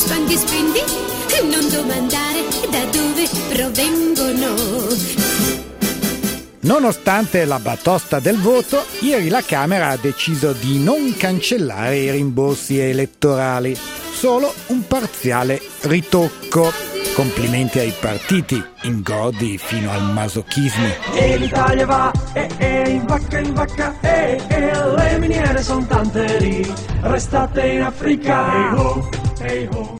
spendi, spendi, non domandare da dove provengono. Nonostante la batosta del voto, ieri la Camera ha deciso di non cancellare i rimborsi elettorali, solo un parziale ritocco. Complimenti ai partiti, ingodi fino al masochismo. E l'Italia va, in vacca, le miniere son tante lì, restate in Africa, hey ho, hey ho.